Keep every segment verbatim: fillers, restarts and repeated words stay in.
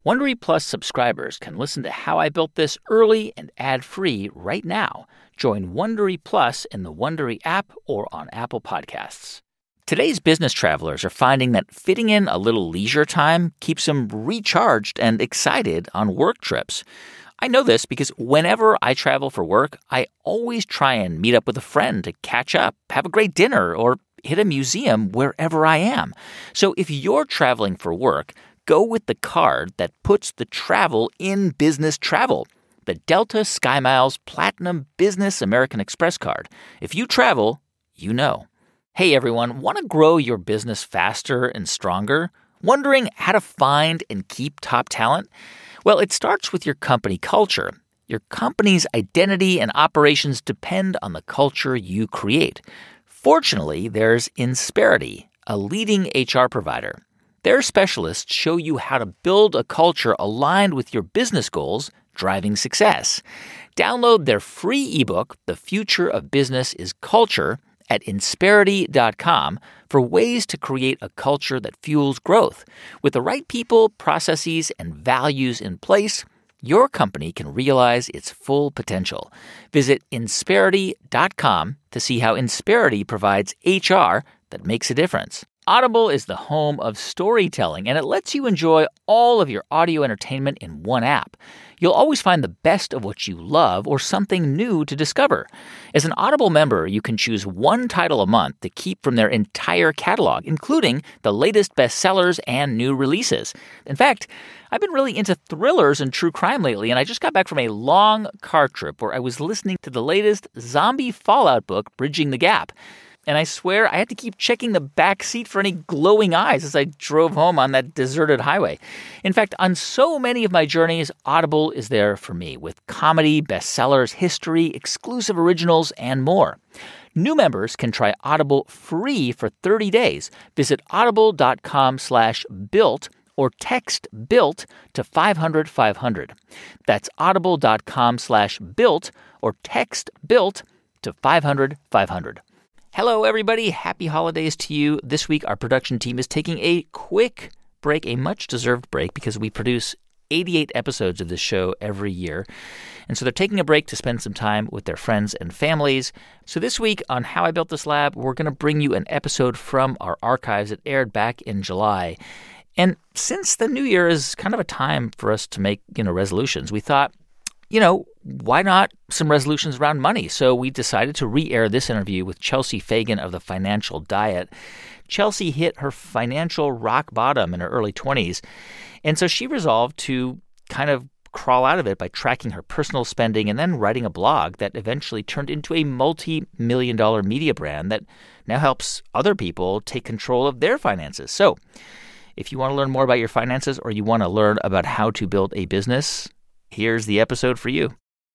Wondery Plus subscribers can listen to How I Built This early and ad-free right now. Join Wondery Plus in the Wondery app or on Apple Podcasts. Today's business travelers are finding that fitting in a little leisure time keeps them recharged and excited on work trips. I know this because whenever I travel for work, I always try and meet up with a friend to catch up, have a great dinner, or hit a museum wherever I am. So if you're traveling for work, go with the card that puts the travel in business travel. The Delta SkyMiles Platinum Business American Express card. If you travel, you know. Hey everyone, want to grow your business faster and stronger? Wondering how to find and keep top talent? Well, it starts with your company culture. Your company's identity and operations depend on the culture you create. Fortunately, there's Insperity, a leading H R provider. Their specialists show you how to build a culture aligned with your business goals, driving success. Download their free ebook, The Future of Business is Culture, at insperity dot com for ways to create a culture that fuels growth. With the right people, processes, and values in place, your company can realize its full potential. Visit insperity dot com to see how Insperity provides H R that makes a difference. Audible is the home of storytelling, and it lets you enjoy all of your audio entertainment in one app. You'll always find the best of what you love or something new to discover. As an Audible member, you can choose one title a month to keep from their entire catalog, including the latest bestsellers and new releases. In fact, I've been really into thrillers and true crime lately, and I just got back from a long car trip where I was listening to the latest zombie Fallout book, Bridging the Gap. And I swear I had to keep checking the back seat for any glowing eyes as I drove home on that deserted highway. In fact, on so many of my journeys, Audible is there for me with comedy, bestsellers, history, exclusive originals, and more. New members can try Audible free for thirty days. Visit audible dot com slash built or text BUILT to five hundred five hundred. That's audible dot com slash built or text BUILT to five hundred five hundred. Hello, everybody. Happy holidays to you. This week, our production team is taking a quick break, a much-deserved break, because we produce eighty-eight episodes of this show every year. And so they're taking a break to spend some time with their friends and families. So this week on How I Built This Lab, we're going to bring you an episode from our archives that aired back in July. And since the new year is kind of a time for us to make, you know, resolutions, we thought, you know, why not some resolutions around money? So we decided to re-air this interview with Chelsea Fagan of The Financial Diet. Chelsea hit her financial rock bottom in her early twenties, and so she resolved to kind of crawl out of it by tracking her personal spending and then writing a blog that eventually turned into a multi-million dollar media brand that now helps other people take control of their finances. So if you want to learn more about your finances or you want to learn about how to build a business, here's the episode for you.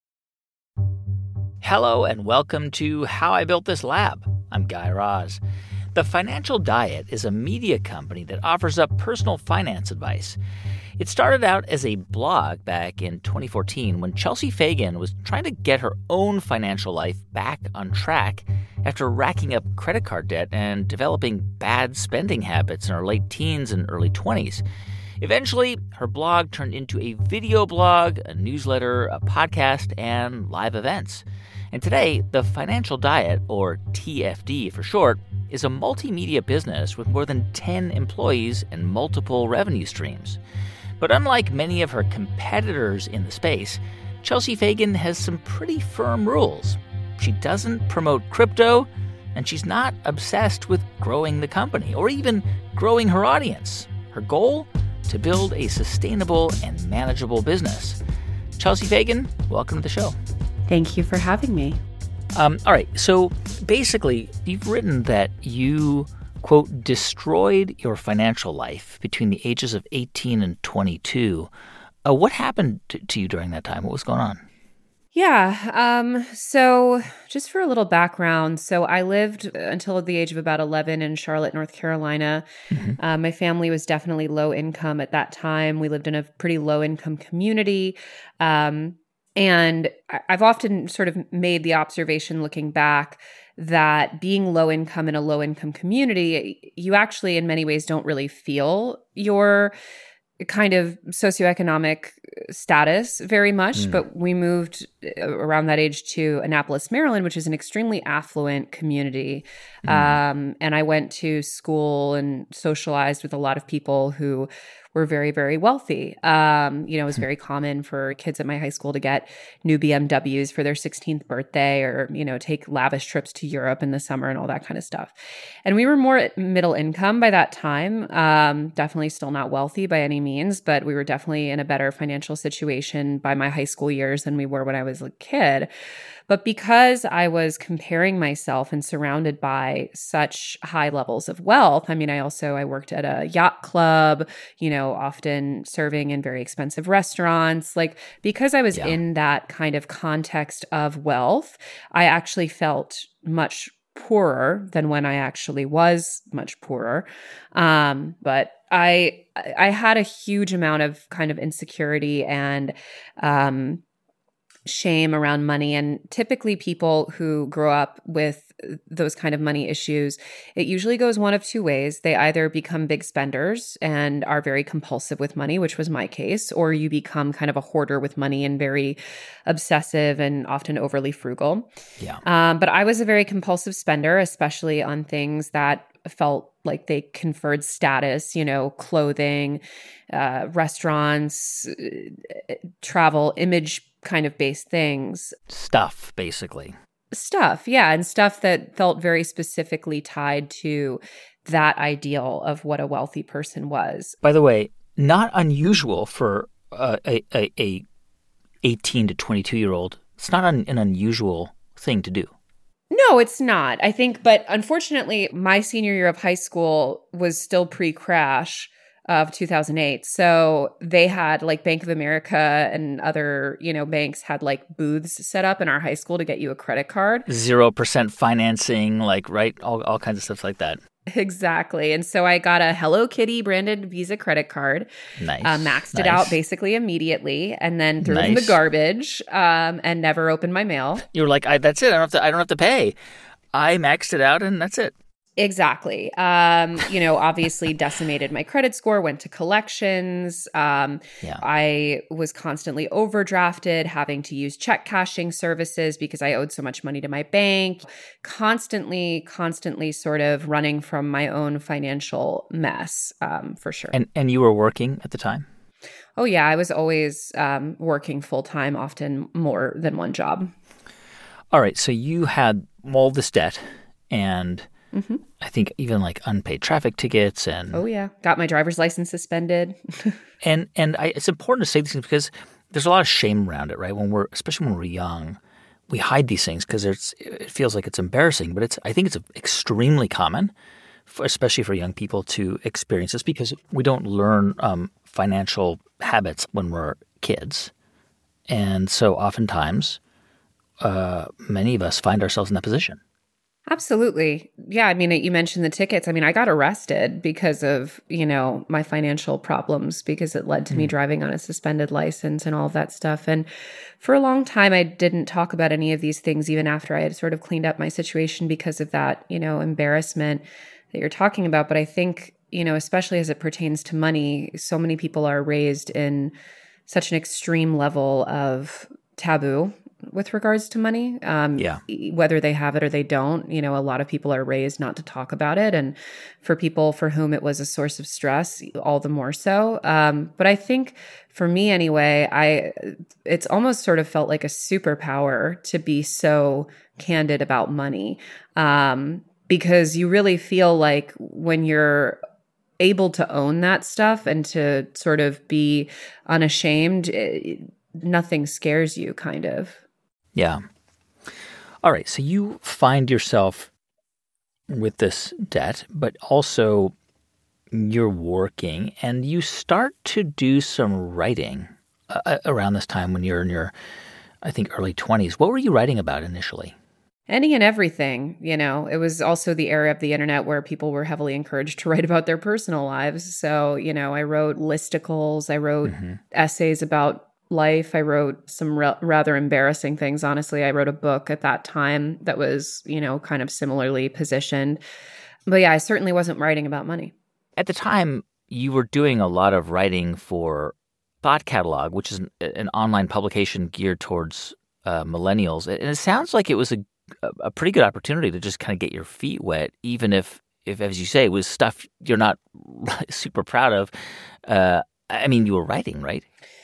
Hello and welcome to How I Built This Lab. I'm Guy Raz. The Financial Diet is a media company that offers up personal finance advice. It started out as a blog back in twenty fourteen when Chelsea Fagan was trying to get her own financial life back on track after racking up credit card debt and developing bad spending habits in her late teens and early twenties. Eventually, her blog turned into a video blog, a newsletter, a podcast, and live events. And today, The Financial Diet, or T F D for short, is a multimedia business with more than ten employees and multiple revenue streams. But unlike many of her competitors in the space, Chelsea Fagan has some pretty firm rules. She doesn't promote crypto, and she's not obsessed with growing the company or even growing her audience. Her goal? To build a sustainable and manageable business. Chelsea Fagan, welcome to the show. Thank you for having me. Um, all right. So basically, you've written that you, quote, destroyed your financial life between the ages of eighteen and twenty-two. Uh, what happened to, to you during that time? What was going on? Yeah. Um, so just for a little background, so I lived until the age of about eleven in Charlotte, North Carolina. Mm-hmm. Uh, my family was definitely low income at that time. We lived in a pretty low income community. Um, and I've often sort of made the observation looking back that being low income in a low income community, you actually in many ways don't really feel your kind of socioeconomic status very much, Mm. but we moved around that age to Annapolis, Maryland, which is an extremely affluent community. Mm. Um, and I went to school and socialized with a lot of people who were very, very wealthy. Um, you know, it was very common for kids at my high school to get new B M Ws for their sixteenth birthday, or, you know, take lavish trips to Europe in the summer and all that kind of stuff. And we were more middle income by that time. Um, definitely still not wealthy by any means, but we were definitely in a better financial situation by my high school years than we were when I was a kid. But because I was comparing myself and surrounded by such high levels of wealth, I mean, I also, I worked at a yacht club, you know, often serving in very expensive restaurants. Like, because I was Yeah. in that kind of context of wealth, I actually felt much poorer than when I actually was much poorer. Um, but I, I had a huge amount of kind of insecurity and, um, shame around money. And typically people who grow up with those kind of money issues, it usually goes one of two ways. They either become big spenders and are very compulsive with money, which was my case, or you become kind of a hoarder with money and very obsessive and often overly frugal. Yeah. Um, but I was a very compulsive spender, especially on things that felt like they conferred status, you know, clothing, uh, restaurants, uh, travel, image kind of based things. Stuff, basically. Stuff, yeah. And stuff that felt very specifically tied to that ideal of what a wealthy person was. By the way, not unusual for uh, a, a, a eighteen to twenty-two year old. It's not un, an unusual thing to do. No, it's not. I think, but unfortunately, my senior year of high school was still pre-crash of two thousand eight. So they had like Bank of America and other, you know, banks had like booths set up in our high school to get you a credit card. Zero percent financing, like, right? All, all kinds of stuff like that. Exactly. And so I got a Hello Kitty branded Visa credit card, Nice. uh, maxed nice. it out basically immediately, and then threw it in the Nice. garbage um, and never opened my mail. You were like, I, that's it. I don't have to. I don't have to pay. I maxed it out, and that's it. Exactly. Um, you know, obviously decimated my credit score, went to collections. Um, Yeah. I was constantly overdrafted, having to use check cashing services because I owed so much money to my bank. Constantly, constantly sort of running from my own financial mess, um, for sure. And and you were working at the time? Oh, yeah. I was always um, working full time, often more than one job. All right. So you had all this debt, and Mm-hmm. I think even like unpaid traffic tickets, and Oh, yeah. Got my driver's license suspended. and and I, it's important to say these things because there's a lot of shame around it, right? When we're especially when we're young, we hide these things because it's it feels like it's embarrassing, but it's I think it's extremely common, for, especially for young people, to experience this because we don't learn um, financial habits when we're kids, and so oftentimes, uh, many of us find ourselves in that position. Absolutely. Yeah. I mean, you mentioned the tickets. I mean, I got arrested because of, you know, my financial problems because it led to mm. me driving on a suspended license and all of that stuff. And for a long time, I didn't talk about any of these things, even after I had sort of cleaned up my situation because of that, you know, embarrassment that you're talking about. But I think, you know, especially as it pertains to money, so many people are raised in such an extreme level of taboo with regards to money, um, yeah. whether they have it or they don't. You know, a lot of people are raised not to talk about it. And for people for whom it was a source of stress, all the more so. Um, but I think for me anyway, I it's almost sort of felt like a superpower to be so candid about money, um, because you really feel like when you're able to own that stuff and to sort of be unashamed, it, nothing scares you, kind of. Yeah. All right. So you find yourself with this debt, but also you're working and you start to do some writing uh, around this time when you're in your, I think, early twenties. What were you writing about initially? Any and everything, you know. It was also the era of the internet where people were heavily encouraged to write about their personal lives. So, you know, I wrote listicles, I wrote mm-hmm. essays about life. I wrote some re- rather embarrassing things. Honestly, I wrote a book at that time that was, you know, kind of similarly positioned. But yeah, I certainly wasn't writing about money. At the time, you were doing a lot of writing for Thought Catalog, which is an, an online publication geared towards uh, millennials. And it sounds like it was a, a pretty good opportunity to just kind of get your feet wet, even if, if as you say, it was stuff you're not super proud of. Uh, I mean, you were writing, right?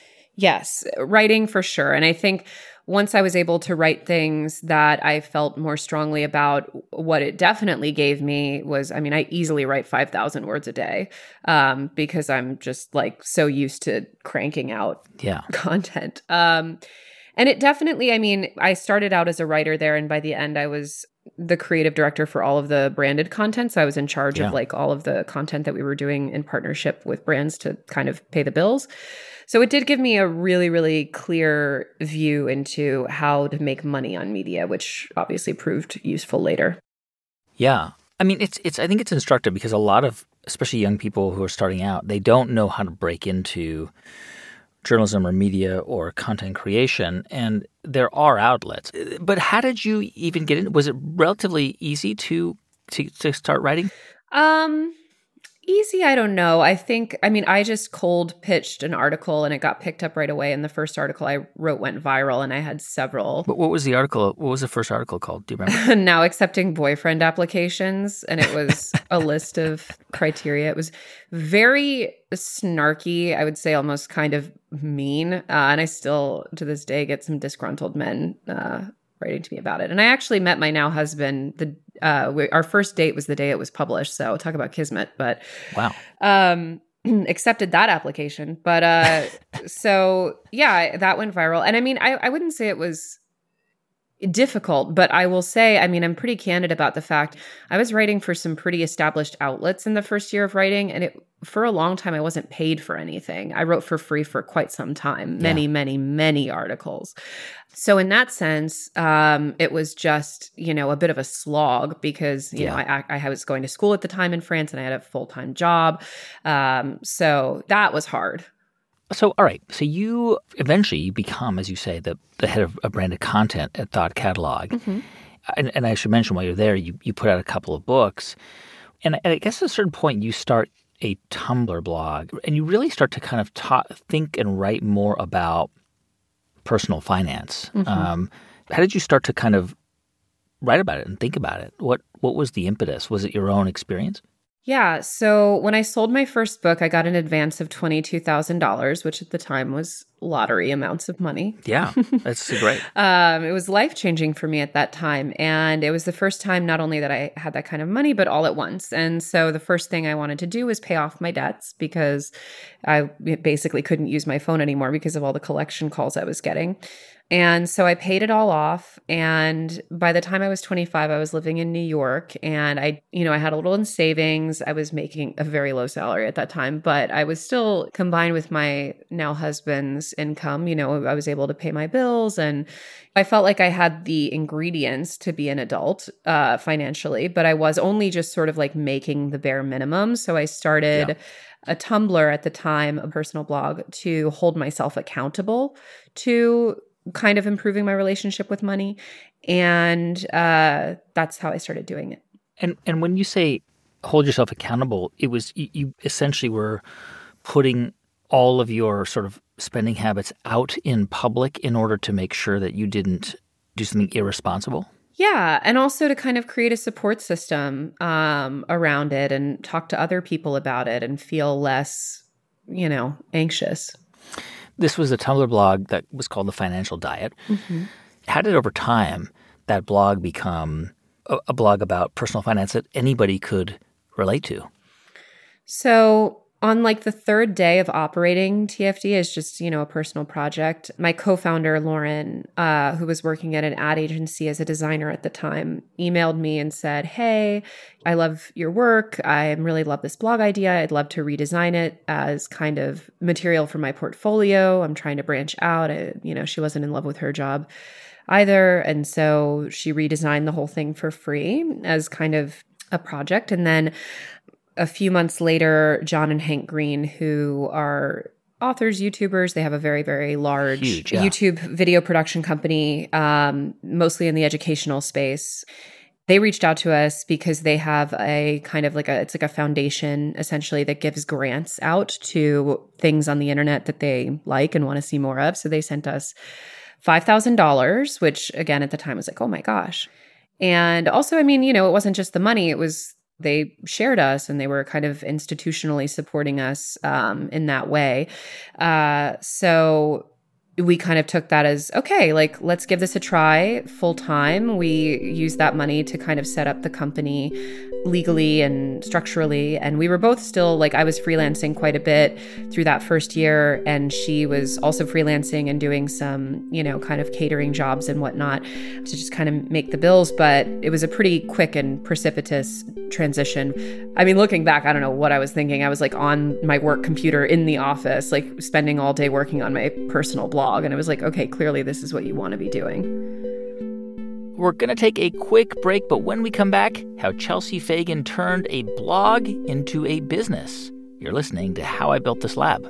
Yes, writing for sure. And I think once I was able to write things that I felt more strongly about, what it definitely gave me was, I mean, I easily write five thousand words a day um, because I'm just like so used to cranking out yeah. content. Um, and it definitely, I mean, I started out as a writer there, and by the end I was the creative director for all of the branded content. So I was in charge yeah. of like all of the content that we were doing in partnership with brands to kind of pay the bills. So it did give me a really, really clear view into how to make money on media, which obviously proved useful later. Yeah. I mean, it's it's. I think it's instructive because a lot of, especially young people who are starting out, they don't know how to break into journalism or media or content creation, and there are outlets. But how did you even get in? Was it relatively easy to to, to start writing? Um. Easy, I don't know. I think, I mean, I just cold pitched an article and it got picked up right away. And the first article I wrote went viral, and I had several. But what was the article? What was the first article called? Do you remember? Now accepting boyfriend applications. And it was a list of criteria. It was very snarky, I would say almost kind of mean. Uh, and I still, to this day, get some disgruntled men uh, writing to me about it. And I actually met my now husband the Uh, we, our first date was the day it was published. So talk about kismet, but wow. Um, accepted that application. But uh, so yeah, that went viral. And I mean, I, I wouldn't say it was difficult, but I will say, I mean, I'm pretty candid about the fact I was writing for some pretty established outlets in the first year of writing. And it, for a long time, I wasn't paid for anything. I wrote for free for quite some time, many, yeah. many, many articles. So in that sense, um, it was just, you know, a bit of a slog because, you yeah. know, I, I was going to school at the time in France and I had a full-time job. Um, so that was hard. So, all right. So you eventually you become, as you say, the, the head of, of branded content at Thought Catalog. Mm-hmm. And, and I should mention while you're there, you, you put out a couple of books. And I guess at a certain point you start a Tumblr blog and you really start to kind of ta- think and write more about personal finance. Mm-hmm. Um, how did you start to kind of write about it and think about it? What what was the impetus? Was it your own experience? Yeah. So when I sold my first book, I got an advance of twenty-two thousand dollars, which at the time was lottery amounts of money. Yeah, that's great. um, it was life-changing for me at that time. And it was the first time not only that I had that kind of money, but all at once. And so the first thing I wanted to do was pay off my debts because I basically couldn't use my phone anymore because of all the collection calls I was getting. And so I paid it all off. And by the time I was twenty-five, I was living in New York and I, you know, I had a little in savings. I was making a very low salary at that time, but I was still combined with my now husband's income. You know, I was able to pay my bills and I felt like I had the ingredients to be an adult uh, financially, but I was only just sort of like making the bare minimum. So I started yeah. a Tumblr at the time, a personal blog to hold myself accountable to kind of improving my relationship with money. And uh, that's how I started doing it. And and when you say hold yourself accountable, it was you, you essentially were putting all of your sort of spending habits out in public in order to make sure that you didn't do something irresponsible? Yeah. And also to kind of create a support system um, around it and talk to other people about it and feel less, you know, anxious. This was a Tumblr blog that was called The Financial Diet. Mm-hmm. How did over time that blog become a, a blog about personal finance that anybody could relate to? So on like the third day of operating T F D as just, you know, a personal project, my co-founder, Lauren, uh, who was working at an ad agency as a designer at the time, emailed me and said, hey, I love your work. I really love this blog idea. I'd love to redesign it as kind of material for my portfolio. I'm trying to branch out. I, you know, she wasn't in love with her job either. And so she redesigned the whole thing for free as kind of a project. And then a few months later, John and Hank Green, who are authors, YouTubers, they have a very, very large Huge, yeah. YouTube video production company, um, mostly in the educational space. they reached out to us because they have a kind of like a, it's like a foundation essentially that gives grants out to things on the internet that they like and want to see more of. So they sent us five thousand dollars, which again, at the time was like, oh my gosh. And also, I mean, you know, it wasn't just the money, it was, they shared us and they were kind of institutionally supporting us um, in that way. Uh, so we kind of took that as, okay, like, let's give this a try full time. We used that money to kind of set up the company legally and structurally. And we were both still, like, I was freelancing quite a bit through that first year. And she was also freelancing and doing some, you know, kind of catering jobs and whatnot to just kind of make the bills. But it was a pretty quick and precipitous transition. I mean, looking back, I don't know what I was thinking. I was like on my work computer in the office, like spending all day working on my personal blog. And it was like, okay, clearly this is what you want to be doing. We're going to take a quick break, but when we come back, how Chelsea Fagan turned a blog into a business. You're listening to How I Built This Lab.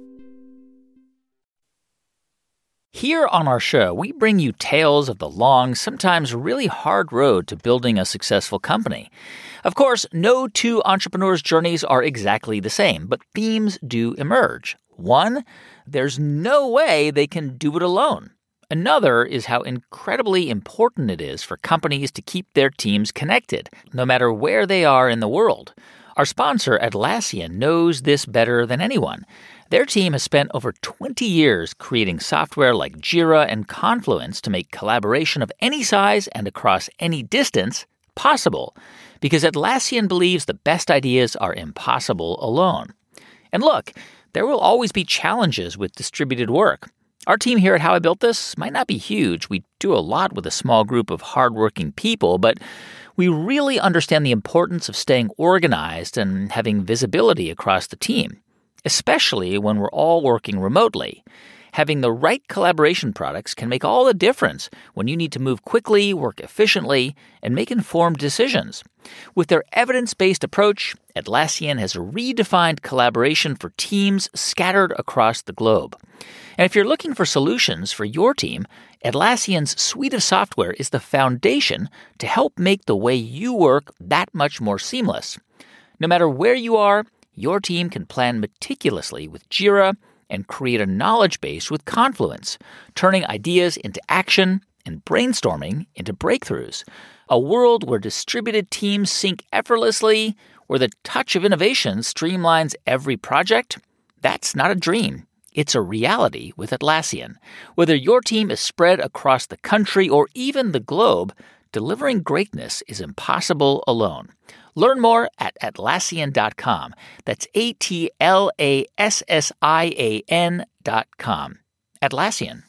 Here on our show, we bring you tales of the long, sometimes really hard road to building a successful company. Of course, no two entrepreneurs' journeys are exactly the same, but themes do emerge. One, there's no way they can do it alone. Another is how incredibly important it is for companies to keep their teams connected, no matter where they are in the world. Our sponsor, Atlassian, knows this better than anyone. Their team has spent over twenty years creating software like Jira and Confluence to make collaboration of any size and across any distance possible, because Atlassian believes the best ideas are impossible alone. And look, there will always be challenges with distributed work. Our team here at How I Built This might not be huge. We do a lot with a small group of hardworking people, but we really understand the importance of staying organized and having visibility across the team, especially when we're all working remotely. Having the right collaboration products can make all the difference when you need to move quickly, work efficiently, and make informed decisions. With their evidence-based approach, Atlassian has redefined collaboration for teams scattered across the globe. And if you're looking for solutions for your team, Atlassian's suite of software is the foundation to help make the way you work that much more seamless. No matter where you are, your team can plan meticulously with Jira and create a knowledge base with Confluence, turning ideas into action and brainstorming into breakthroughs. A world where distributed teams sync effortlessly, where the touch of innovation streamlines every project. That's not a dream. It's a reality with Atlassian. Whether your team is spread across the country or even the globe, delivering greatness is impossible alone. Learn more at Atlassian dot com. That's A T L A S S I A N dot com. Atlassian.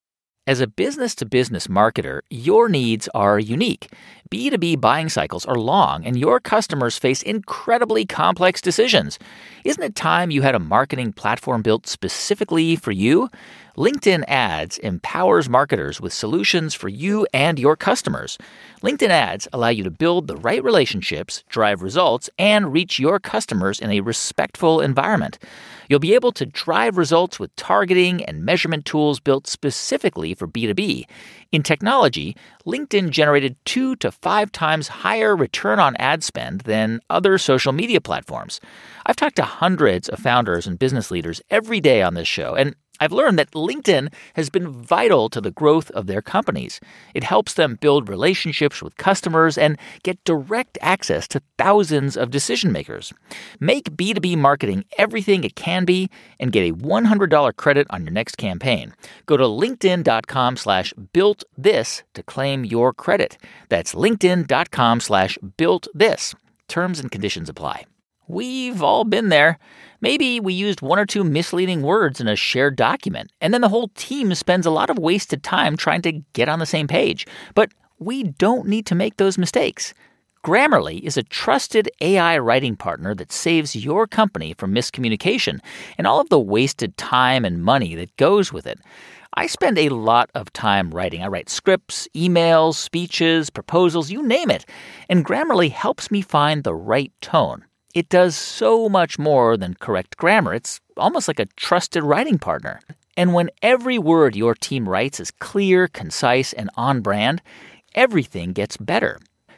As a business-to-business marketer, your needs are unique. B two B buying cycles are long, and your customers face incredibly complex decisions. Isn't it time you had a marketing platform built specifically for you? LinkedIn Ads empowers marketers with solutions for you and your customers. LinkedIn Ads allow you to build the right relationships, drive results, and reach your customers in a respectful environment. You'll be able to drive results with targeting and measurement tools built specifically for B two B. In technology, LinkedIn generated two to five times higher return on ad spend than other social media platforms. I've talked to hundreds of founders and business leaders every day on this show, and I've learned that LinkedIn has been vital to the growth of their companies. It helps them build relationships with customers and get direct access to thousands of decision makers. Make B two B marketing everything it can be and get a one hundred dollars credit on your next campaign. Go to linkedin.com slash built this to claim your credit. That's linkedin.com slash built this. Terms and conditions apply. We've all been there. Maybe we used one or two misleading words in a shared document, and then the whole team spends a lot of wasted time trying to get on the same page. But we don't need to make those mistakes. Grammarly is a trusted A I writing partner that saves your company from miscommunication and all of the wasted time and money that goes with it. I spend a lot of time writing. I write scripts, emails, speeches, proposals, you name it. And Grammarly helps me find the right tone. It does so much more than correct grammar. It's almost like a trusted writing partner. And when every word your team writes is clear, concise, and on brand, everything gets better.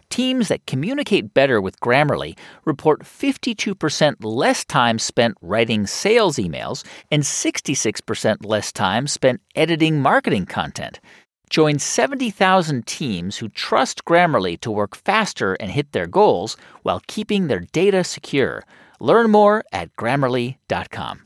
Teams that communicate better with Grammarly report fifty-two percent less time spent writing sales emails and sixty-six percent less time spent editing marketing content. Join seventy thousand teams who trust Grammarly to work faster and hit their goals while keeping their data secure. Learn more at Grammarly dot com.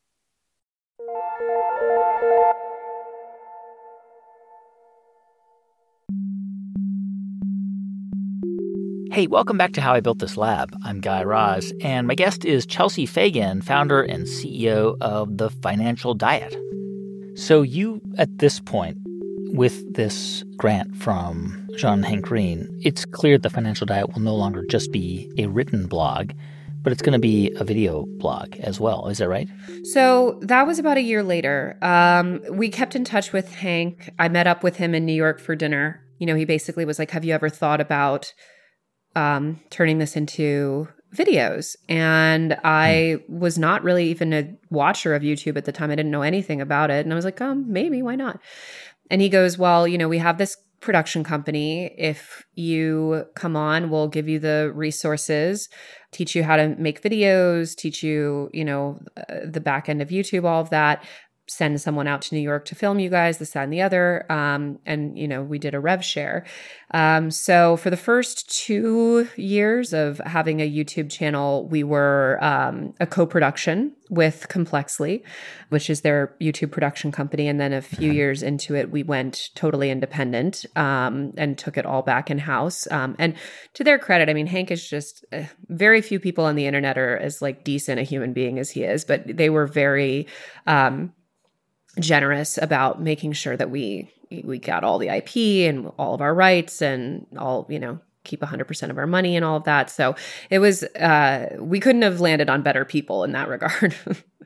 Hey, welcome back to How I Built This Lab. I'm Guy Raz, and my guest is Chelsea Fagan, founder and C E O of The Financial Diet. So you, at this point, with this grant from John Hank Green, it's clear The Financial Diet will no longer just be a written blog, but it's going to be a video blog as well. Is that right? So that was about a year later. Um, we kept in touch with Hank. I met up with him in New York for dinner. You know, he basically was like, have you ever thought about um, turning this into videos? And I hmm. was not really even a watcher of YouTube at the time. I didn't know anything about it. And I was like, um, maybe, why not? And he goes, well, you know, we have this production company. If you come on, we'll give you the resources, teach you how to make videos, teach you, you know, uh, the back end of YouTube, all of that. Send someone out to New York to film you guys, this, that, and the other. Um, and, you know, we did a rev share. Um, so for the first two years of having a YouTube channel, we were um, a co-production with Complexly, which is their YouTube production company. And then a few years into it, we went totally independent um, and took it all back in-house. Um, and to their credit, I mean, Hank is just uh, very few people on the internet are as like decent a human being as he is, but they were very um, generous about making sure that we we got all the I P and all of our rights and all, you know, keep one hundred percent of our money and all of that. So it was, uh, we couldn't have landed on better people in that regard.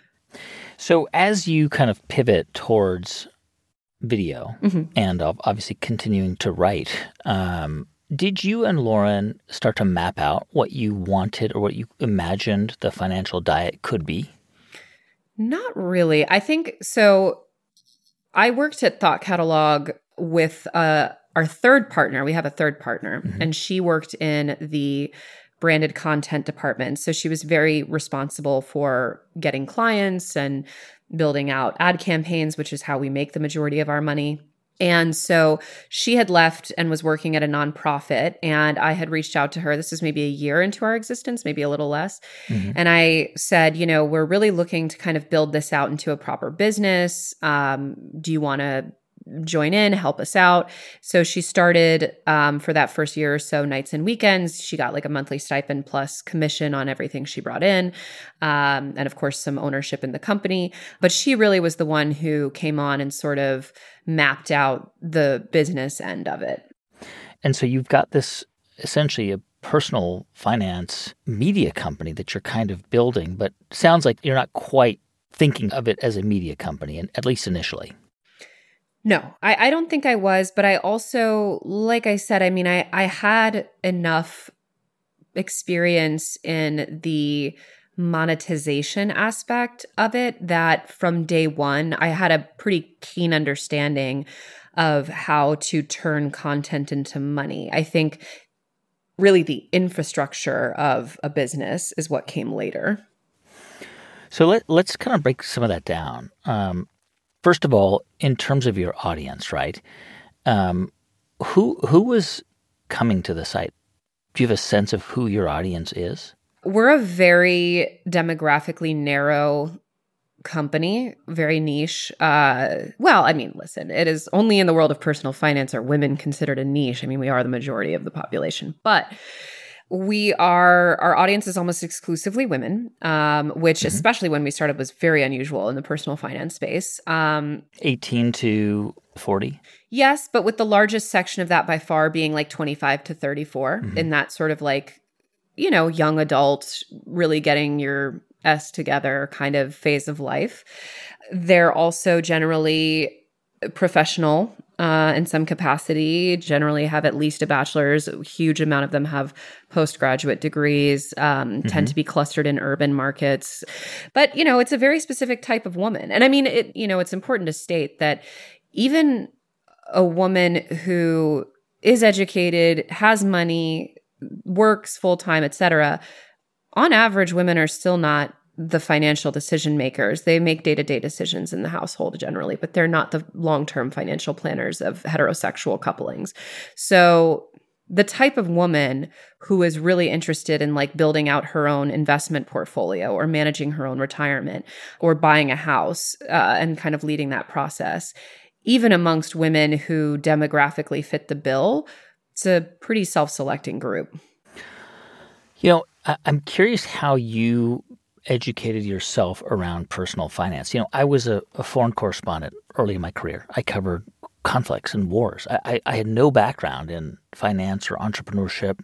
So as you kind of pivot towards video mm-hmm. and obviously continuing to write, um, did you and Lauren start to map out what you wanted or what you imagined The Financial Diet could be? Not really. I think so. I worked at Thought Catalog with uh, our third partner. We have a third partner, mm-hmm. and she worked in the branded content department. So she was very responsible for getting clients and building out ad campaigns, which is how we make the majority of our money. And so she had left and was working at a nonprofit, and I had reached out to her. This is maybe a year into our existence, maybe a little less. Mm-hmm. And I said, you know, we're really looking to kind of build this out into a proper business. Um, do you want to join in, help us out? So she started um, for that first year or so, nights and weekends. She got like a monthly stipend plus commission on everything she brought in. Um, and of course, some ownership in the company. But she really was the one who came on and sort of mapped out the business end of it. And so you've got this essentially a personal finance media company that you're kind of building, but sounds like you're not quite thinking of it as a media company, at least initially. No, I, I don't think I was, but I also, like I said, I mean, I, I had enough experience in the monetization aspect of it that from day one, I had a pretty keen understanding of how to turn content into money. I think really the infrastructure of a business is what came later. So let, let's kind of break some of that down. Um, First of all, in terms of your audience, right? Um, who who was coming to the site? Do you have a sense of who your audience is? We're a very demographically narrow company, very niche. Uh, well, I mean, listen, it is only in the world of personal finance are women considered a niche. I mean, we are the majority of the population, but we are, our audience is almost exclusively women, um, which mm-hmm. especially when we started was very unusual in the personal finance space. Um, eighteen to forty? Yes, but with the largest section of that by far being like twenty-five to thirty-four mm-hmm. in that sort of like, you know, young adult, really getting your S together kind of phase of life. They're also generally professional uh, in some capacity, generally have at least a bachelor's. A huge amount of them have postgraduate degrees, um, mm-hmm. tend to be clustered in urban markets. But, you know, it's a very specific type of woman. And I mean, it, you know, it's important to state that even a woman who is educated, has money, works full-time, et cetera, on average, women are still not the financial decision makers. They make day-to-day decisions in the household generally, but they're not the long-term financial planners of heterosexual couplings. So the type of woman who is really interested in like building out her own investment portfolio or managing her own retirement or buying a house uh, and kind of leading that process, even amongst women who demographically fit the bill, it's a pretty self-selecting group. You know, I- I'm curious how you educated yourself around personal finance. You know, I was a, a foreign correspondent early in my career. I covered conflicts and wars. I, I, I had no background in finance or entrepreneurship.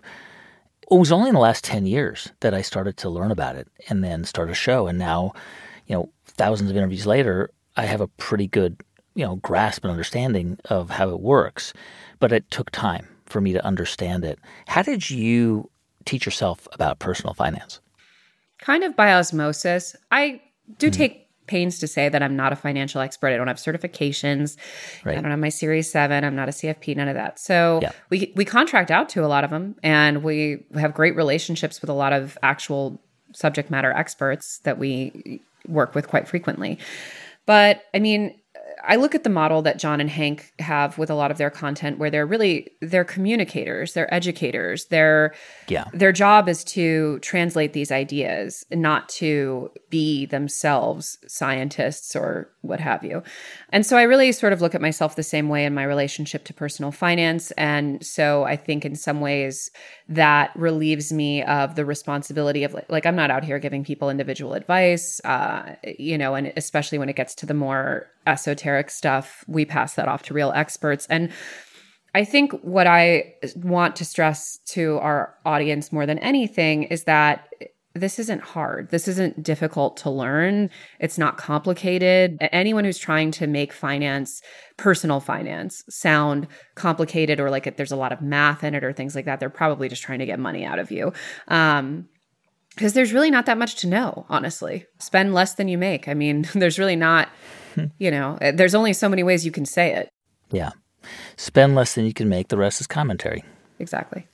It was only in the last ten years that I started to learn about it and then start a show. And now, you know, thousands of interviews later, I have a pretty good, you know, grasp and understanding of how it works. But it took time for me to understand it. How did you teach yourself about personal finance? Kind of by osmosis. I do mm-hmm. take pains to say that I'm not a financial expert. I don't have certifications. Right. I don't have my Series seven. I'm not a C F P, none of that. So yeah. we we contract out to a lot of them, and we have great relationships with a lot of actual subject matter experts that we work with quite frequently. But I mean, I look at the model that John and Hank have with a lot of their content where they're really, they're communicators, they're educators. They're, yeah. Their job is to translate these ideas, not to be themselves scientists or what have you. And so I really sort of look at myself the same way in my relationship to personal finance. And so I think in some ways that relieves me of the responsibility of like, like I'm not out here giving people individual advice, uh, you know, and especially when it gets to the more esoteric stuff, we pass that off to real experts. And I think what I want to stress to our audience more than anything is that this isn't hard. This isn't difficult to learn. It's not complicated. Anyone who's trying to make finance, personal finance, sound complicated or like there's a lot of math in it or things like that, they're probably just trying to get money out of you. Um, because there's really not that much to know, honestly. Spend less than you make. I mean, there's really not, you know, there's only so many ways you can say it. Yeah. Spend less than you can make. The rest is commentary. Exactly.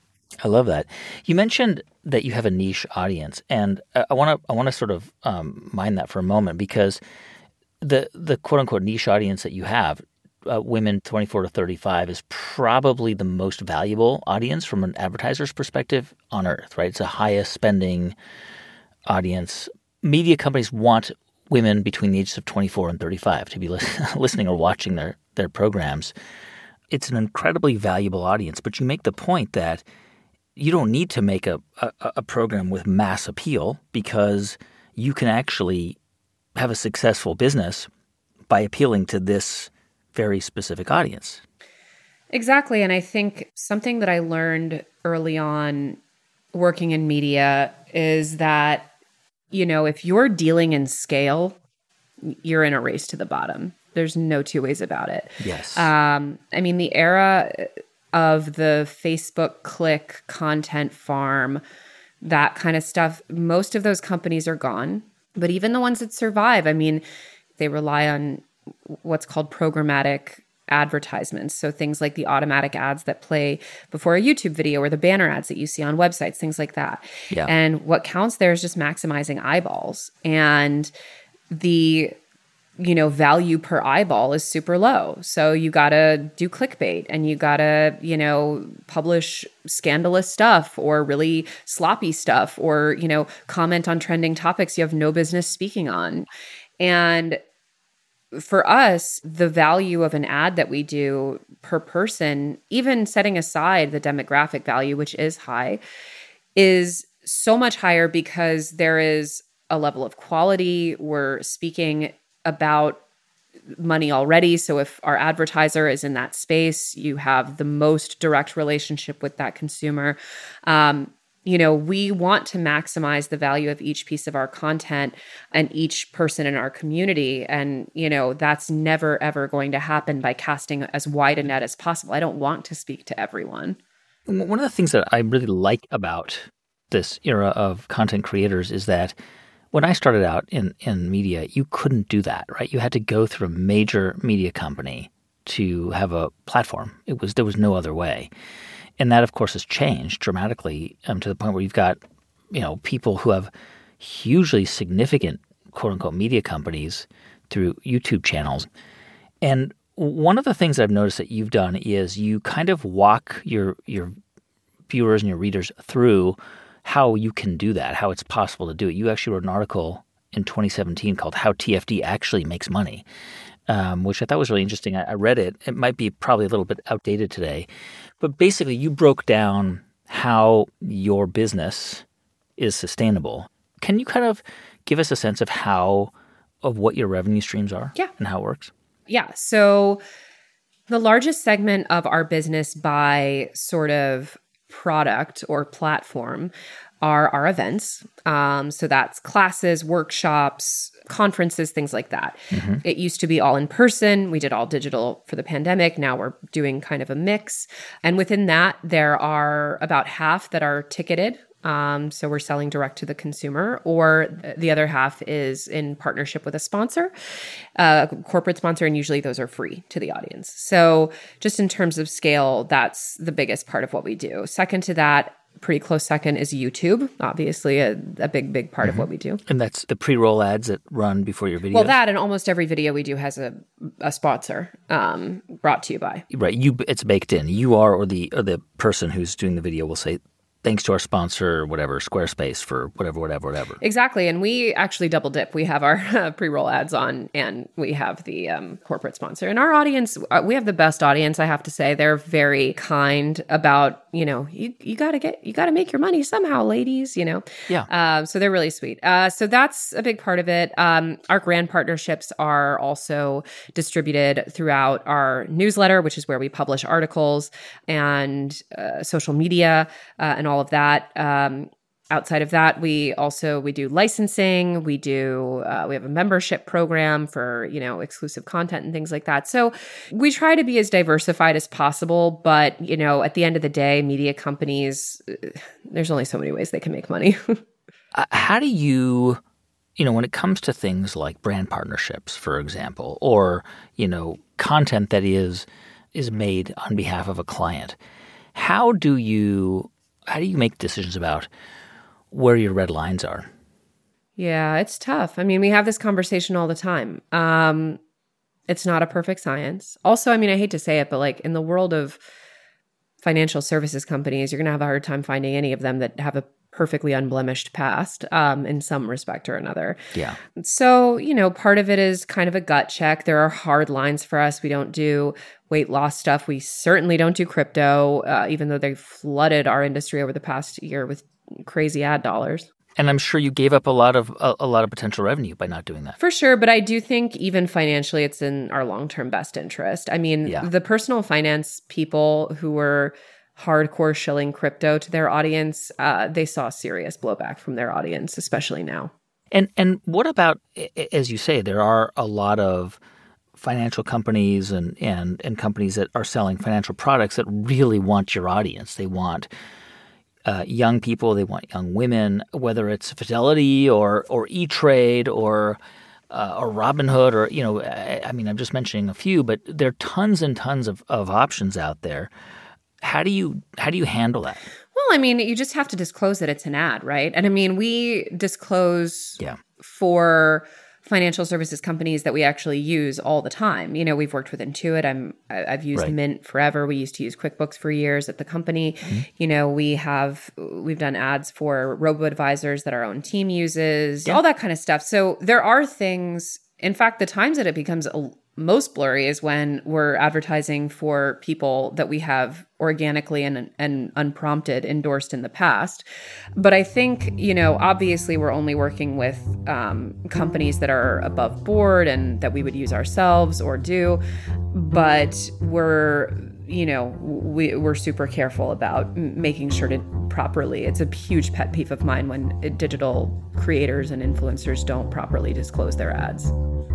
I love that. You mentioned that you have a niche audience, and I want to I want to sort of um, mind that for a moment because the the quote unquote niche audience that you have, uh, women twenty-four to thirty-five, is probably the most valuable audience from an advertiser's perspective on earth, right? It's the highest spending audience. Media companies want women between the ages of twenty-four and thirty-five to be li- listening or watching their their programs. It's an incredibly valuable audience, but you make the point that you don't need to make a, a, a program with mass appeal because you can actually have a successful business by appealing to this very specific audience. Exactly. And I think something that I learned early on working in media is that, you know, if you're dealing in scale, you're in a race to the bottom. There's no two ways about it. Yes. Um, I mean, the era of the Facebook click content farm, that kind of stuff, most of those companies are gone. But even the ones that survive, I mean, they rely on what's called programmatic advertisements. So things like the automatic ads that play before a YouTube video or the banner ads that you see on websites, things like that. Yeah. And what counts there is just maximizing eyeballs. And the you know, value per eyeball is super low. So you got to do clickbait and you got to, you know, publish scandalous stuff or really sloppy stuff or, you know, comment on trending topics you have no business speaking on. And for us, the value of an ad that we do per person, even setting aside the demographic value, which is high, is so much higher because there is a level of quality. We're speaking about money already. So if our advertiser is in that space, you have the most direct relationship with that consumer. Um, you know, we want to maximize the value of each piece of our content and each person in our community. And, you know, that's never, ever going to happen by casting as wide a net as possible. I don't want to speak to everyone. One of the things that I really like about this era of content creators is that when I started out in, in media, you couldn't do that, right? You had to go through a major media company to have a platform. It was there was no other way. And that, of course, has changed dramatically um, to the point where you've got, you know, people who have hugely significant, quote-unquote, media companies through YouTube channels. And one of the things I've noticed that you've done is you kind of walk your your viewers and your readers through how you can do that, how it's possible to do it. You actually wrote an article in twenty seventeen called How T F D Actually Makes Money, um, which I thought was really interesting. I, I read it. It might be probably a little bit outdated today. But basically, you broke down how your business is sustainable. Can you kind of give us a sense of how, of what your revenue streams are? Yeah. And how it works? Yeah. So the largest segment of our business by sort of product or platform are our events. Um, so that's classes, workshops, conferences, things like that. Mm-hmm. It used to be all in person. We did all digital for the pandemic. Now we're doing kind of a mix. And within that, there are about half that are ticketed. Um, so we're selling direct to the consumer, or the other half is in partnership with a sponsor, a corporate sponsor, and usually those are free to the audience. So just in terms of scale, that's the biggest part of what we do. Second to that, pretty close second, is YouTube, obviously a, a big, big part mm-hmm. of what we do. And that's the pre-roll ads that run before your videos? Well, that and almost every video we do has a, a sponsor um, brought to you by. Right. You, it's baked in. You are, or the, or the person who's doing the video will say, thanks to our sponsor, whatever, Squarespace for whatever, whatever, whatever. Exactly. And we actually double dip. We have our uh, pre-roll ads on, and we have the um, corporate sponsor. And our audience, uh, we have the best audience, I have to say. They're very kind about, you know, you, you got to get, you got to make your money somehow, ladies, you know? Yeah. Uh, so they're really sweet. Uh, so that's a big part of it. Um, our brand partnerships are also distributed throughout our newsletter, which is where we publish articles, and uh, social media, uh, and all of that. Um, outside of that, we also, we do licensing. We do, uh, we have a membership program for, you know, exclusive content and things like that. So we try to be as diversified as possible, but, you know, at the end of the day, media companies, there's only so many ways they can make money. uh, how do you, you know, when it comes to things like brand partnerships, for example, or, you know, content that is, is made on behalf of a client, how do you, How do you make decisions about where your red lines are? Yeah, it's tough. I mean, we have this conversation all the time. Um, it's not a perfect science. Also, I mean, I hate to say it, but like in the world of financial services companies, you're going to have a hard time finding any of them that have a perfectly unblemished past um, in some respect or another. Yeah. So, you know, part of it is kind of a gut check. There are hard lines for us. We don't do weight loss stuff. We certainly don't do crypto, uh, even though they flooded our industry over the past year with crazy ad dollars. And I'm sure you gave up a lot of a, a lot of potential revenue by not doing that. For sure, but I do think even financially, it's in our long-term best interest. I mean, yeah. the personal finance people who were hardcore shilling crypto to their audience, uh, they saw serious blowback from their audience, especially now. And and what about, as you say, there are a lot of financial companies and, and, and companies that are selling financial products that really want your audience. They want uh, young people, they want young women, whether it's Fidelity or or E-Trade or uh, or Robinhood or, you know, I, I mean, I'm just mentioning a few, but there are tons and tons of, of options out there. How do you how do you handle that? Well, I mean, you just have to disclose that it's an ad, right? And I mean, we disclose yeah. for financial services companies that we actually use all the time. You know, we've worked with Intuit. I'm I've used right. Mint forever. We used to use QuickBooks for years at the company. Mm-hmm. You know, we have we've done ads for robo-advisors that our own team uses, yeah. all that kind of stuff. So there are things. In fact, the times that it becomes a most blurry is when we're advertising for people that we have organically and, and unprompted endorsed in the past. But I think, you know, obviously we're only working with um, companies that are above board and that we would use ourselves or do. But we're, you know, we, we're super careful about making sure to properly. It's a huge pet peeve of mine when digital creators and influencers don't properly disclose their ads.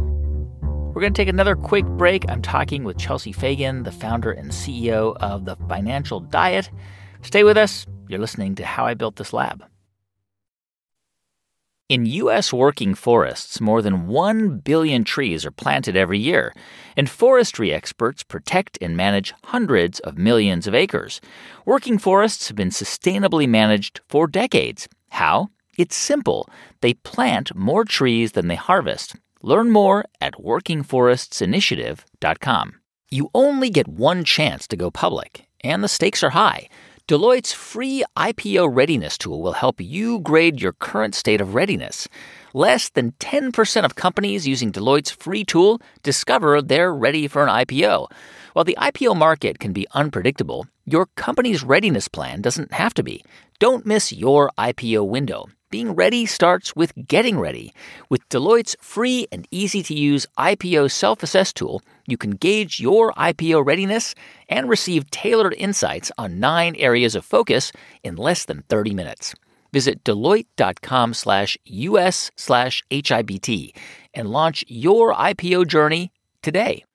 We're going to take another quick break. I'm talking with Chelsea Fagan, the founder and C E O of The Financial Diet. Stay with us. You're listening to How I Built This Lab. In U S working forests, more than one billion trees are planted every year, and forestry experts protect and manage hundreds of millions of acres. Working forests have been sustainably managed for decades. How? It's simple. They plant more trees than they harvest. Learn more at working forests initiative dot com. You only get one chance to go public, and the stakes are high. Deloitte's free I P O readiness tool will help you grade your current state of readiness. Less than ten percent of companies using Deloitte's free tool discover they're ready for an I P O. While the I P O market can be unpredictable, your company's readiness plan doesn't have to be. Don't miss your I P O window. Being ready starts with getting ready. With Deloitte's free and easy-to-use I P O self-assess tool, you can gauge your I P O readiness and receive tailored insights on nine areas of focus in less than thirty minutes. Visit Deloitte.com slash US slash HIBT and launch your I P O journey today.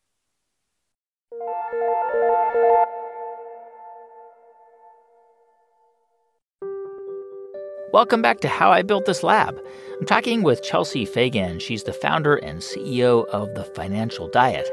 Welcome back to How I Built This Lab. I'm talking with Chelsea Fagan. She's the founder and C E O of The Financial Diet.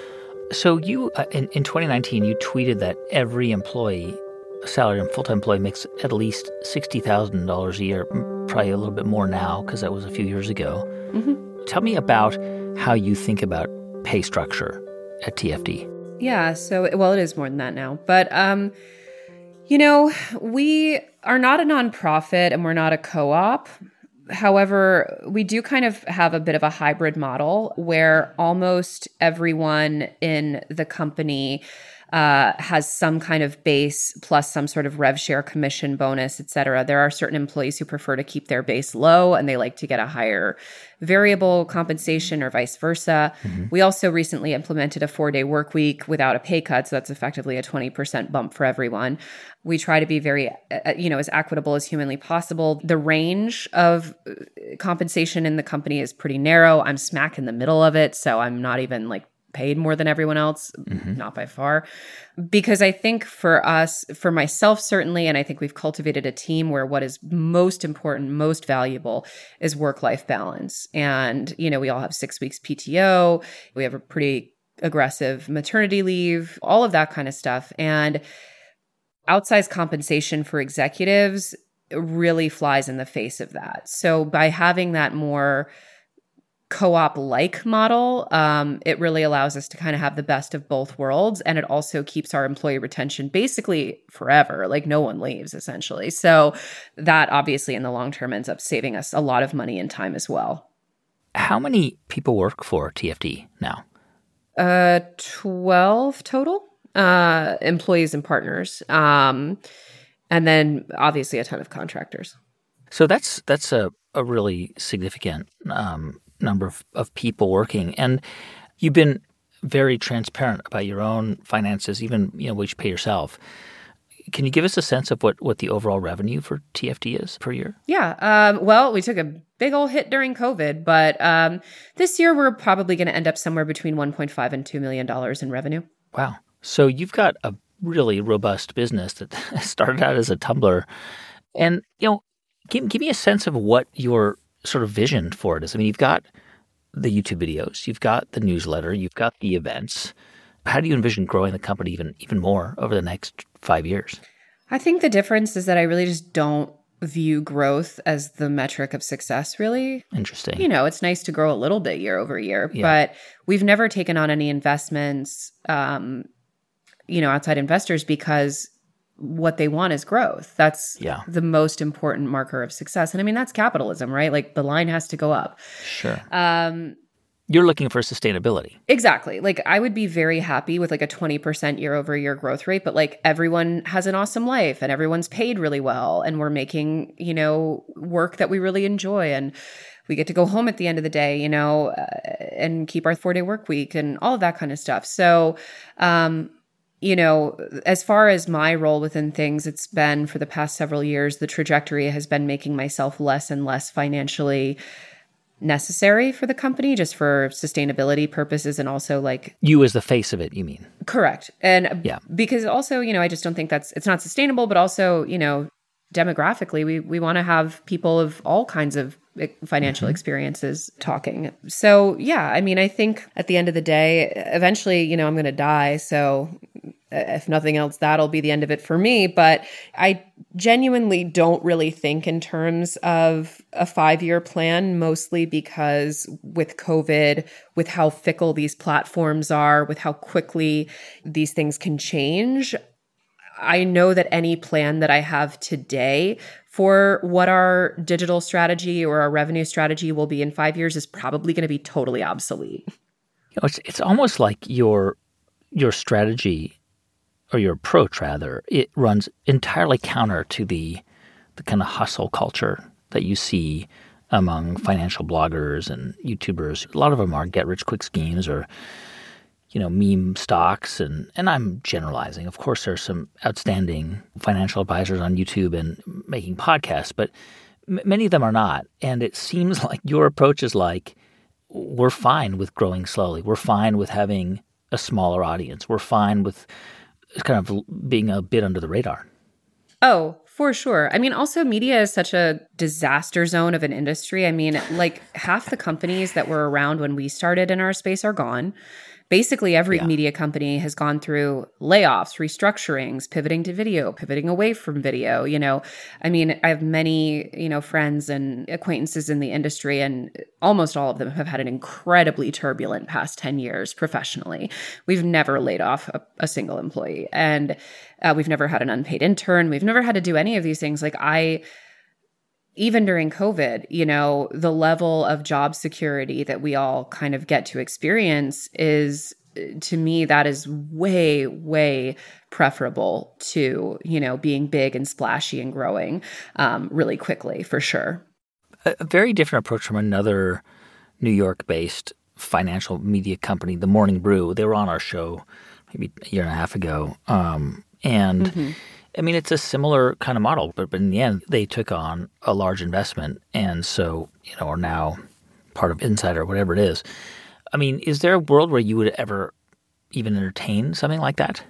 So you, uh, in, in twenty nineteen, you tweeted that every employee, a salaried and full-time employee, makes at least sixty thousand dollars a year, probably a little bit more now because that was a few years ago. Mm-hmm. Tell me about how you think about pay structure at T F D. Yeah, so, well, it is more than that now. But, um, you know, we are not a nonprofit and we're not a co-op. However, we do kind of have a bit of a hybrid model where almost everyone in the company uh, has some kind of base plus some sort of rev share commission bonus, et cetera. There are certain employees who prefer to keep their base low and they like to get a higher variable compensation or vice versa. Mm-hmm. We also recently implemented a four-day work week without a pay cut, so that's effectively a twenty percent bump for everyone. We try to be very, uh, you know, as equitable as humanly possible. The range of compensation in the company is pretty narrow. I'm smack in the middle of it, so I'm not even like paid more than everyone else, mm-hmm. not by far. Because I think for us, for myself certainly, and I think we've cultivated a team where what is most important, most valuable is work-life balance. And, you know, we all have six weeks P T O. We have a pretty aggressive maternity leave, all of that kind of stuff. And outsized compensation for executives really flies in the face of that. So by having that more co-op-like model, um, it really allows us to kind of have the best of both worlds. And it also keeps our employee retention basically forever. Like no one leaves, essentially. So that obviously in the long term ends up saving us a lot of money and time as well. How many people work for T F D now? Uh, twelve total uh, employees and partners. Um, and then obviously a ton of contractors. So that's that's a, a really significant um number of, of people working. And you've been very transparent about your own finances, even, you know, what you pay yourself. Can you give us a sense of what, what the overall revenue for T F D is per year? Yeah. Um, well, we took a big old hit during COVID, but um, this year we're probably going to end up somewhere between one point five and two million dollars in revenue. Wow. So you've got a really robust business that started out as a Tumblr. And, you know, give, give me a sense of what your sort of vision for it is. I mean, you've got the YouTube videos, you've got the newsletter, you've got the events. How do you envision growing the company even even more over the next five years? I think the difference is that I really just don't view growth as the metric of success, really. Interesting. You know, it's nice to grow a little bit year over year, yeah. but we've never taken on any investments, um, you know, outside investors because what they want is growth. That's yeah. the most important marker of success. And I mean, that's capitalism, right? Like the line has to go up. Sure. Um, You're looking for sustainability. Exactly. Like I would be very happy with like a twenty percent year over year growth rate, but like everyone has an awesome life and everyone's paid really well. And we're making, you know, work that we really enjoy. And we get to go home at the end of the day, you know, uh, and keep our four day work week and all of that kind of stuff. So, um, you know, as far as my role within things, it's been for the past several years, the trajectory has been making myself less and less financially necessary for the company, just for sustainability purposes and also like... You as the face of it, you mean? Correct. And yeah. because also, you know, I just don't think that's, it's not sustainable, but also, you know, demographically, we, we want to have people of all kinds of financial Mm-hmm. experiences talking. So yeah, I mean, I think at the end of the day, eventually, you know, I'm going to die. So if nothing else, that'll be the end of it for me. But I genuinely don't really think in terms of a five-year plan, mostly because with COVID, with how fickle these platforms are, with how quickly these things can change, I know that any plan that I have today for what our digital strategy or our revenue strategy will be in five years is probably going to be totally obsolete. You know, it's it's almost like your your strategy or your approach, rather, it runs entirely counter to the the kind of hustle culture that you see among financial bloggers and YouTubers. A lot of them are get-rich-quick schemes or, you know, meme stocks. And, and I'm generalizing. Of course, there's some outstanding financial advisors on YouTube and making podcasts, but m- many of them are not. And it seems like your approach is like, we're fine with growing slowly. We're fine with having a smaller audience. We're fine with kind of being a bit under the radar. Oh, for sure. I mean, also media is such a disaster zone of an industry. I mean, like half the companies that were around when we started in our space are gone. Basically, every Yeah. media company has gone through layoffs, restructurings, pivoting to video, pivoting away from video. You know, I mean, I have many, you know, friends and acquaintances in the industry, and almost all of them have had an incredibly turbulent past ten years professionally. We've never laid off a, a single employee, and uh, we've never had an unpaid intern. We've never had to do any of these things. Like I... Even during COVID, you know, the level of job security that we all kind of get to experience is, to me, that is way, way preferable to, you know, being big and splashy and growing um, really quickly, for sure. A, a very different approach from another New York-based financial media company, The Morning Brew. They were on our show maybe a year and a half ago. Um, and mm-hmm. I mean, it's a similar kind of model, but, but in the end, they took on a large investment and so, you know, are now part of Insider or whatever it is. I mean, is there a world where you would ever even entertain something like that?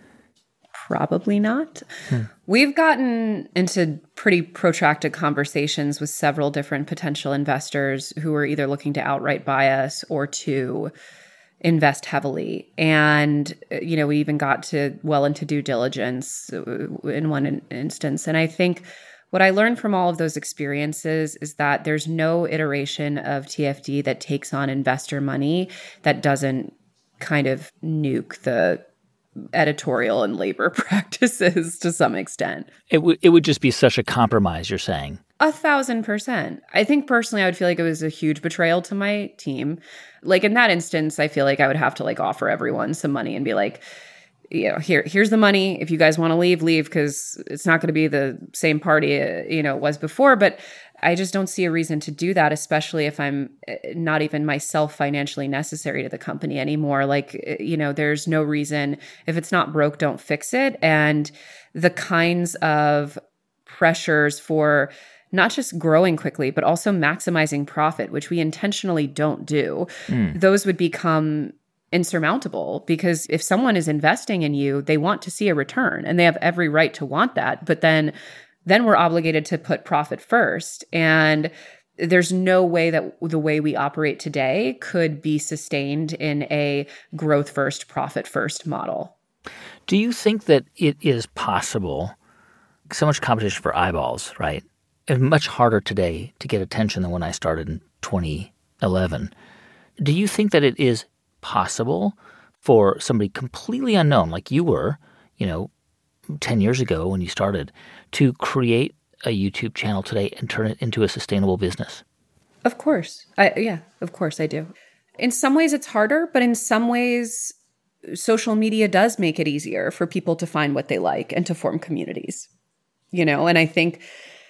Probably not. Hmm. We've gotten into pretty protracted conversations with several different potential investors who are either looking to outright buy us or to invest heavily. And, you know, we even got to well into due diligence in one in- instance. And I think what I learned from all of those experiences is that there's no iteration of T F D that takes on investor money that doesn't kind of nuke the editorial and labor practices to some extent. It would it would just be such a compromise, you're saying. A thousand percent. I think personally, I would feel like it was a huge betrayal to my team. Like in that instance, I feel like I would have to like offer everyone some money and be like, you know, here, here's the money. If you guys want to leave, leave, because it's not going to be the same party, uh, you know, it was before. But I just don't see a reason to do that, especially if I'm not even myself financially necessary to the company anymore. Like, you know, there's no reason. If it's not broke, don't fix it. And the kinds of pressures for not just growing quickly, but also maximizing profit, which we intentionally don't do, mm. those would become insurmountable, because if someone is investing in you, they want to see a return and they have every right to want that. But then, then we're obligated to put profit first. And there's no way that the way we operate today could be sustained in a growth first, profit first model. Do you think that it is possible, so much competition for eyeballs, right? It's much harder today to get attention than when I started in twenty eleven. Do you think that it is possible for somebody completely unknown, like you were, you know, ten years ago when you started, to create a YouTube channel today and turn it into a sustainable business? Of course. I, yeah, of course I do. In some ways it's harder, but in some ways social media does make it easier for people to find what they like and to form communities, you know, and I think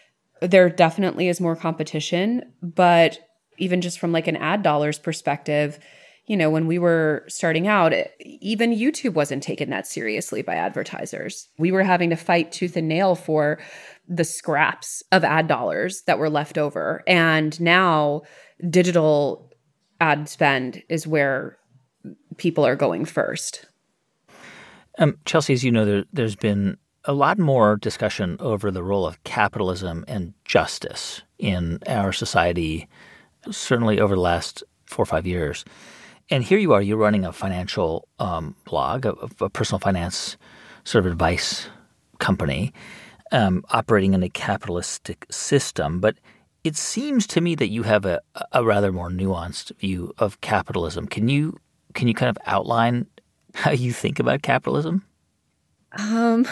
there definitely is more competition, but even just from like an ad dollars perspective, you know, when we were starting out, even YouTube wasn't taken that seriously by advertisers. We were having to fight tooth and nail for the scraps of ad dollars that were left over. And now digital ad spend is where people are going first. Um, Chelsea, as you know, there, there's been a lot more discussion over the role of capitalism and justice in our society, certainly over the last four or five years. And here you are, you're running a financial um, blog, a, a personal finance sort of advice company, um, operating in a capitalistic system. But it seems to me that you have a, a rather more nuanced view of capitalism. Can you can you kind of outline how you think about capitalism? Um,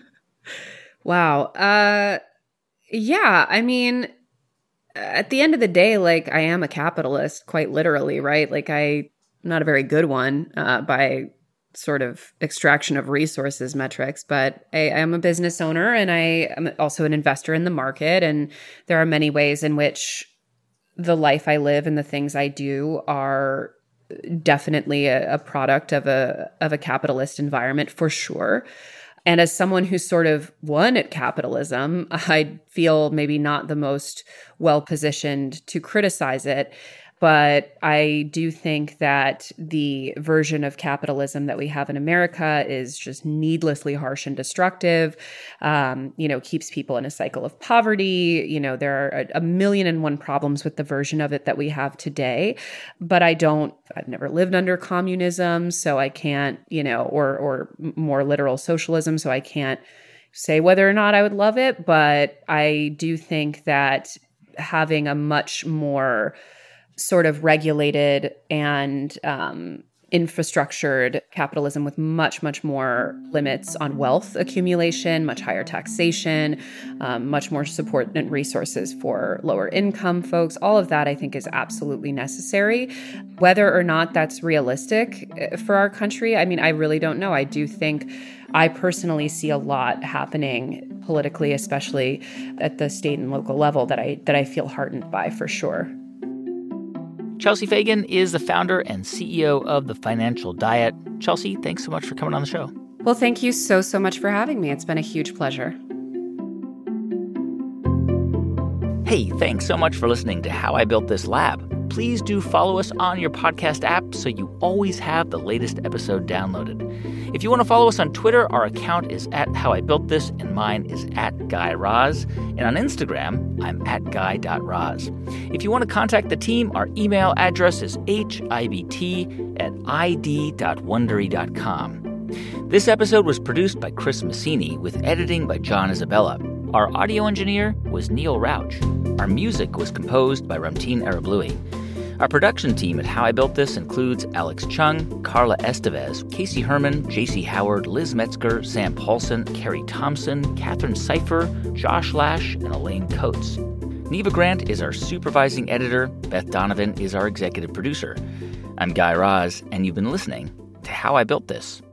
wow. Uh, yeah, I mean, at the end of the day, like, I am a capitalist, quite literally, right? Like, I'm not a very good one uh, by sort of extraction of resources metrics, but I, I am a business owner and I am also an investor in the market. And there are many ways in which the life I live and the things I do are definitely a, a product of a of a capitalist environment for sure. And as someone who's sort of won at capitalism, I feel maybe not the most well-positioned to criticize it. But I do think that the version of capitalism that we have in America is just needlessly harsh and destructive, um, you know, keeps people in a cycle of poverty. You know, there are a, a million and one problems with the version of it that we have today. But I don't, I've never lived under communism, so I can't, you know, or or more literal socialism, so I can't say whether or not I would love it. But I do think that having a much more sort of regulated and um, infrastructured capitalism with much, much more limits on wealth accumulation, much higher taxation, um, much more support and resources for lower income folks. All of that, I think, is absolutely necessary. Whether or not that's realistic for our country, I mean, I really don't know. I do think I personally see a lot happening politically, especially at the state and local level, that I that I feel heartened by for sure. Chelsea Fagan is the founder and C E O of The Financial Diet. Chelsea, thanks so much for coming on the show. Well, thank you so, so much for having me. It's been a huge pleasure. Hey, thanks so much for listening to How I Built This Lab. Please do follow us on your podcast app so you always have the latest episode downloaded. If you want to follow us on Twitter, our account is at How I Built This, and mine is at Guy Raz. And on Instagram, I'm at guy dot raz. If you want to contact the team, our email address is hibt at id dot wondery dot com. This episode was produced by Chris Messini with editing by John Isabella. Our audio engineer was Neil Rauch. Our music was composed by Ramtin Arablouei. Our production team at How I Built This includes Alex Chung, Carla Estevez, Casey Herman, J C Howard, Liz Metzger, Sam Paulson, Carrie Thompson, Catherine Cipher, Josh Lash, and Elaine Coates. Neva Grant is our supervising editor. Beth Donovan is our executive producer. I'm Guy Raz, and you've been listening to How I Built This.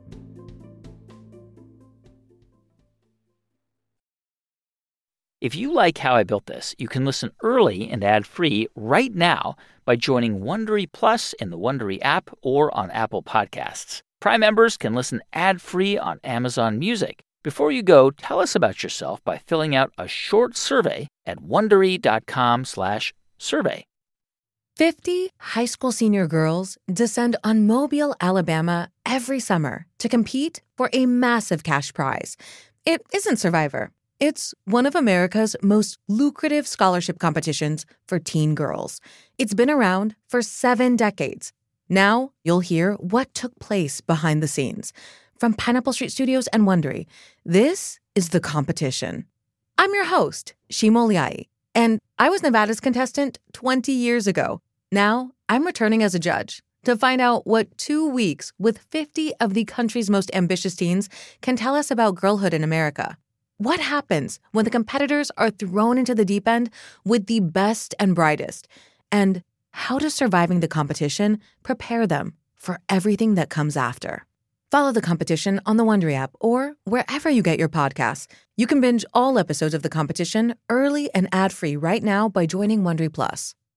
If you like How I Built This, you can listen early and ad-free right now by joining Wondery Plus in the Wondery app or on Apple Podcasts. Prime members can listen ad-free on Amazon Music. Before you go, tell us about yourself by filling out a short survey at Wondery.com slash survey. fifty high school senior girls descend on Mobile, Alabama every summer to compete for a massive cash prize. It isn't Survivor. It's one of America's most lucrative scholarship competitions for teen girls. It's been around for seven decades. Now you'll hear what took place behind the scenes. From Pineapple Street Studios and Wondery, this is The Competition. I'm your host, Shima Oliai, and I was Nevada's contestant twenty years ago. Now I'm returning as a judge to find out what two weeks with fifty of the country's most ambitious teens can tell us about girlhood in America. What happens when the competitors are thrown into the deep end with the best and brightest? And how does surviving the competition prepare them for everything that comes after? Follow The Competition on the Wondery app or wherever you get your podcasts. You can binge all episodes of The Competition early and ad-free right now by joining Wondery Plus.